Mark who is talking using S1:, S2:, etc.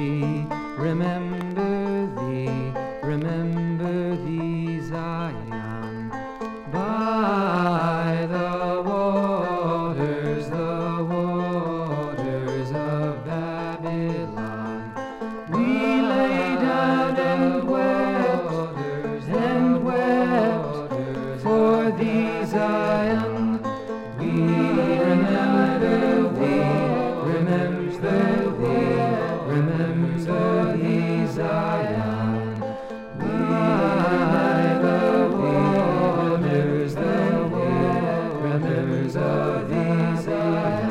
S1: remember thee, Zion, by the waters of Babylon. We lay down and wept for thee, Zion. We remember thee, Zion. By the waters of thee, Zion.